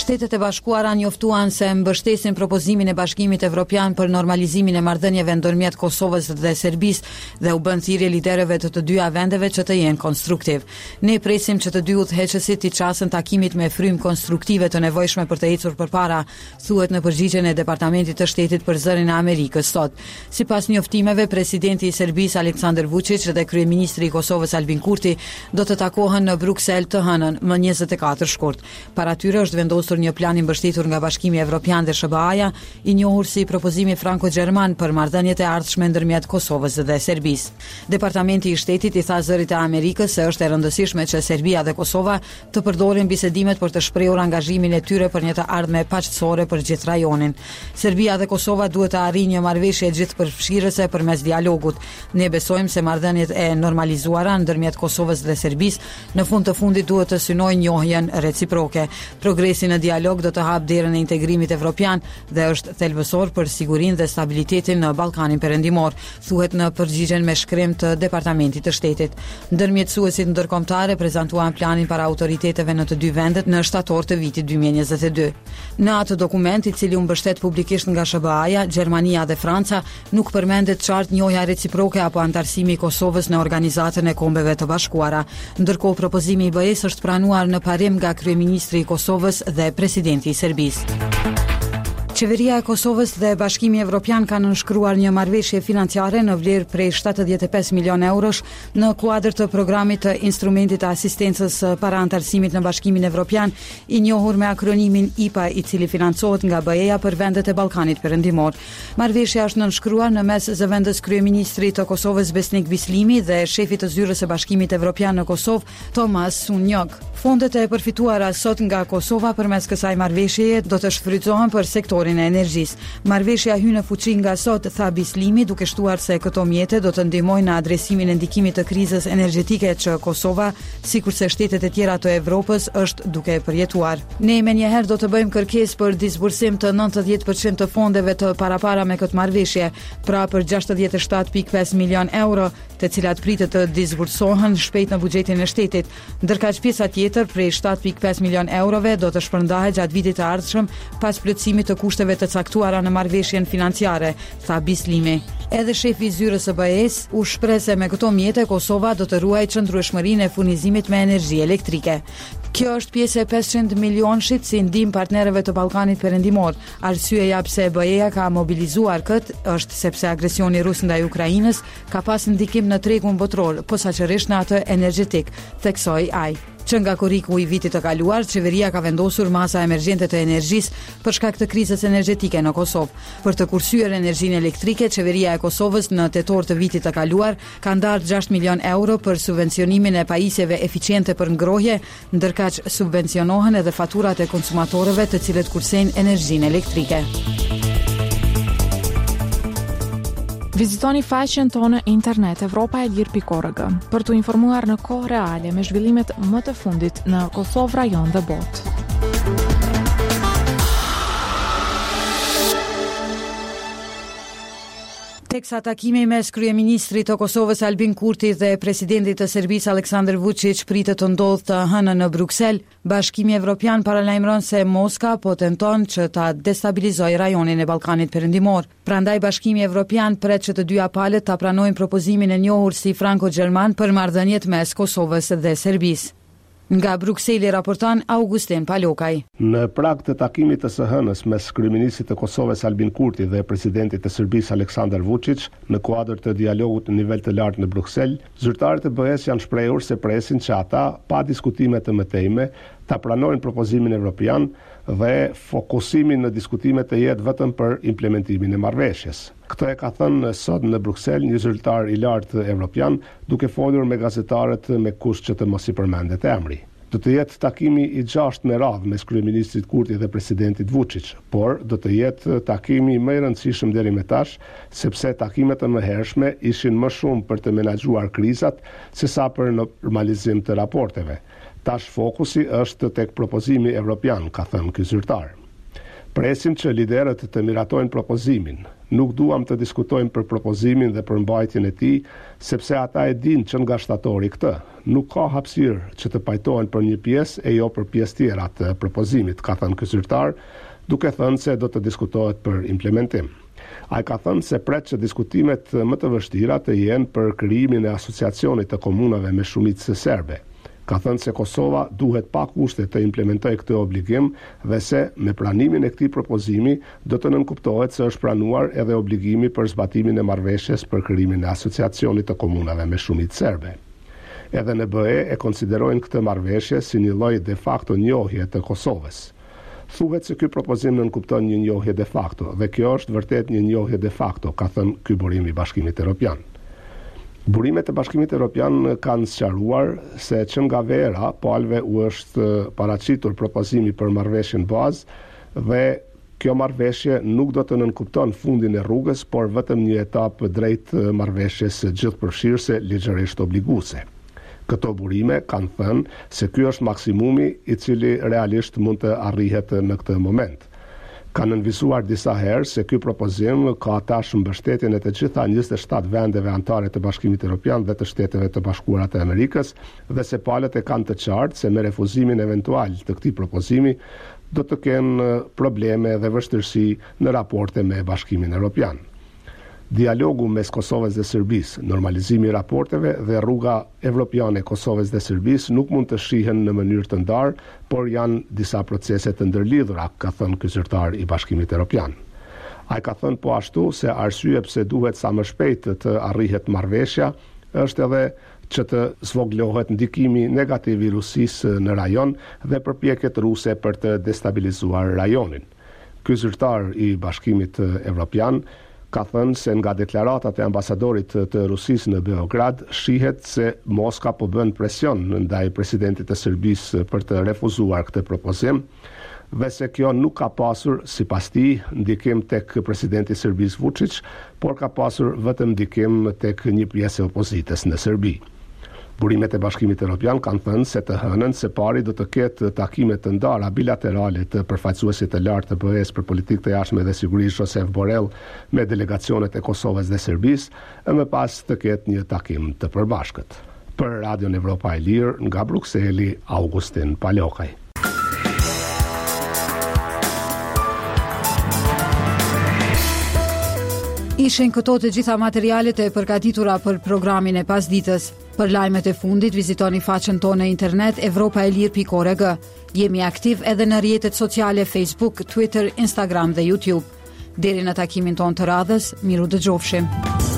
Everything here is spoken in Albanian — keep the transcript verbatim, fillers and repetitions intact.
Shtetet e Bashkuara njoftuan se mbështesin propozimin e Bashkimit Evropian për normalizimin e marrëdhënieve ndërmjet Kosovës dhe Serbisë dhe u bën thirrje liderëve të të dyja vendeve që të jenë konstruktiv. Ne presim që të dy udhëheqësit të çasën takimit me frymë konstruktive të nevojshme për të ecur përpara, thuhet në përgjigjen e Departamentit të Shtetit për zërin e Amerikës sot. Sipas njoftimeve, presidenti i Serbisë Aleksandar Vučić dhe kryeministri i Kosovës Albin Kurti do të takohen në Bruksel të hënën, më njëzet e katër shkurt. Para tyre është vendosur një plan i mbështetur nga Bashkimi Evropian dhe S B A-ja, i njohur si propozimi franko-gjerman për marrëdhëniet e ardhshme ndërmjet Kosovës dhe Serbisë. Departamenti i Shtetit i tha zërit e Amerikës se është e rëndësishme që Serbia dhe Kosova të përdorin bisedimet për të shprehur angazhimin e tyre për një të ardhme paqësore për gjithë rajonin. Serbia dhe Kosova duhet të arrijnë një marrëveshje gjithëpërfshirëse përmes dialogut. Ne besojmë se marrëdhëniet e normalizuara ndërmjet Kosovës dhe Serbisë në fund të fundit duhet të synojnë njohjen reciproke. Progresi në dialog do të hap derën e integrimit evropian dhe është thelbësor për sigurinë dhe stabilitetin në Ballkanin Perëndimor, thuhet në përgjigjen me shkrim të Departamentit të Shtetit. Ndërmjetësuesit ndërkombëtarë prezantuan planin para autoriteteve në të dy vendet në shtator të vitit dy mijë e njëzet e dy. Në atë dokument, i cili u mbështet publikisht nga S B A-ja, Gjermania dhe Franca, nuk përmendet qartë njohja reciproke apo antarësimi i Kosovës në Organizatën e Kombeve të Bashkuara. Ndërkohë, propozimi i B E S është pranuar në parim nga kryeministri i Kosovës dhe presidenti i Serbisë. Qeveria e Kosovës dhe Bashkimi Evropian kanë nënshkruar një marrëveshje financiare në vlerë prej shtatëdhjetë e pesë milionë eurosh në kuadër të programit të instrumentit të asistencës para antarësimit në Bashkimin Evropian, i njohur me akronimin I P A, i cili financohet nga B E-ja për vendet e Ballkanit Perëndimor. Marrëveshja është nënshkruar në mes zëvendës kryeministrit të Kosovës Besnik Bislimi dhe shefit të zyrës së Bashkimit Evropian në Kosovë, Tomas Sunjog. Fondet e përfituara sot nga Kosova përmes kësaj marrëveshjeje do të shfrytëzohen për sektorin e energjisë. Marrëveshja hyn në fuqi nga sot, tha Bislimi, duke shtuar se këto mjete do të ndihmojnë në adresimin e ndikimit të krizës energjetike që Kosova, sikurse shtetet e tjera të Evropës, është duke përjetuar. Ne menjëherë do të bëjmë kërkesë për disbursim të nëntëdhjetë përqind të fondeve të parapara me këtë marrëveshje, pra për gjashtëdhjetë e shtatë pikë pesë milion euro, të cilat pritet të disbursohen shpejt në buxhetin e shtetit, ndërkaq pjesa tjetër prej shtatë pikë pesë milion eurove do të shpërndahet gjatë vitit të ardhshëm pas plotësimit të kushteve të caktuara në marrëveshjen financiare, tha Bislimi. Edhe shefi i zyrës së B E-s u shpreh se me këto mjete Kosova do të ruajë qëndrueshmërinë e furnizimit me energji elektrike. Kjo është pjesë e pesëqind milionshit si ndihmë partnerëve të Ballkanit Perëndimor. Arsyeja pse B E-ja ka mobilizuar këtë është sepse agresioni rus ndaj Ukrainës ka pas ndikim në tregun botror, posaçërisht në atë energjetik, theksoi ai. Që nga kuriku i vitit të kaluar, qeveria ka vendosur masa emergjente të energjisë për shkak të krizës energjetike në Kosovë. Për të kursyer energjinë elektrike, qeveria e Kosovës në tetor të vitit të kaluar ka ndarë gjashtë milion euro për subvencionimin e pajisjeve eficiente për ngrohje, ndërkaq subvencionohen edhe faturat e konsumatorëve të cilët kursejnë energjinë elektrike. Vizitoni faqen tonë internet evropa e lirë pikë org për të informuar në kohë reale me zhvillimet më të fundit në Kosovë, rajon dhe botë. Teksa takimi mes kryeministrit të Kosovës Albin Kurti dhe presidentit të Serbisë Aleksandar Vučić pritet të ndodhë të hënën në Bruksel, Bashkimi Evropian paralajmëron se Moska po tenton që ta destabilizojë rajonin e Ballkanit Perëndimor. Prandaj Bashkimi Evropian pret që të dyja palët ta pranojnë propozimin e njohur si franko-gjerman për marrëdhëniet mes Kosovës dhe Serbisë. Nga Brukseli raporton Augustin Palokaj. Në prag të takimit të së hënës mes kryeministrit të Kosovës Albin Kurti dhe presidentit të Serbisë Aleksandar Vučić në kuadër të dialogut në nivel të lartë në Bruksel, zyrtarët e B E-s janë shprehur se presin që ata, pa diskutime të mëtejme, ta pranojnë propozimin evropian dhe fokusimin në diskutime të jetë vetëm për implementimin e marrëveshjes. Këtë e ka thënë sot në Bruksel një zyrtar i lartë evropian, duke folur me gazetarët me kusht që të mos i përmendet emri. Do të jetë takimi i gjashtë me radhë mes kryeministrit Kurti dhe presidentit Vučić, por do të jetë takimi më i rëndësishëm deri më tash, sepse takimet e mëhershme ishin më shumë për të menaxhuar krizat sesa për normalizim të raporteve. Tash fokusi është tek propozimi evropian, ka thënë ky zyrtar. Presim që liderët të miratojnë propozimin. Nuk duam të diskutojmë për propozimin dhe për mbajtjen e tij, sepse ata e dinë që nga shtatori këtë. Nuk ka hapësirë që të pajtohen për një pjesë e jo për pjesë tjera të propozimit, ka thënë ky zyrtar, duke thënë se do të diskutohet për implementim. Ai ka thënë se pret që diskutimet më të vështira të jenë për krijimin e asociacionit të komunave me shumicë serbe. Ka thënë se Kosova duhet pa kushte të implementojë këtë obligim dhe se me pranimin e këtij propozimi do të nënkuptohet se është pranuar edhe obligimi për zbatimin e marrëveshjes për krijimin e asociacionit të komunave me shumicë serbe. Edhe në B E e konsiderojnë këtë marrëveshje si një lloj de facto njohje të Kosovës. Thuhet se ky propozim nënkupton një njohje de facto dhe kjo është vërtet një njohje de facto, ka thënë ky burim i Bashkimit Evropian. Burimet e Bashkimit Evropian kanë sqaruar se që nga vera palëve u është paraqitur propozimi për marrëveshjen bazë dhe kjo marrëveshje nuk do të nënkupton fundin e rrugës, por vetëm një etapë drejt marrëveshjes gjithëpërfshirëse ligjërisht obliguese. Këto burime kanë thënë se ky është maksimumi i cili realisht mund të arrihet në këtë moment. Kanë nënvisuar disa herë se ky propozim ka tash mbështetjen e të gjitha njëzet e shtatë vendeve anëtare të Bashkimit Evropian dhe të Shteteve të Bashkuara të Amerikës dhe se palët e kanë të qartë se me refuzimin eventual të këtij propozimi do të kenë probleme dhe vështirësi në raporte me Bashkimin Evropian. Dialogu mes Kosovës dhe Serbisë, normalizimi i raporteve dhe rruga evropiane e Kosovës dhe Serbisë nuk mund të shihen në mënyrë të ndarë, por janë disa procese të ndërlidhura, ka thënë ky zyrtar i Bashkimit Evropian. Ai ka thënë po ashtu se arsye pse duhet sa më shpejt të arrihet marrëveshja është edhe që të zvoglohet ndikimi negativ i Rusisë në rajon dhe përpjekjet ruse për të destabilizuar rajonin. Ky zyrtar i Bashkimit Evropian ka thënë se nga deklaratat e ambasadorit të Rusisë në Beograd shihet se Moska po bën presion ndaj presidentit të Serbisë për të refuzuar këtë propozim dhe se kjo nuk ka pasur, sipas tij, ndikim tek presidenti i Serbisë Vučić, por ka pasur vetëm ndikim tek një pjesë e opozitës në Serbi. Burimet e Bashkimit Evropian kanë thënë se të hënën se pari do të ketë takime të ndara bilaterale të përfaqësuesit të lartë të B E-s për politikë të jashtme dhe sigurisë Josep Borrell me delegacionet e Kosovës dhe Serbisë, e më pas të ketë një takim të përbashkët. Për Radion Evropa e Lirë, nga Brukseli, Augustin Palokaj. Ishin këto të gjitha materialet e përgatitura për programin e pasditës. Për lajmet e fundit, vizitoni faqen tonë në internet evropa e lirë pikë org. Jemi aktiv edhe në rrjetet sociale Facebook, Twitter, Instagram dhe YouTube. Deri në takimin tonë të radhës, miru dëgjofshim.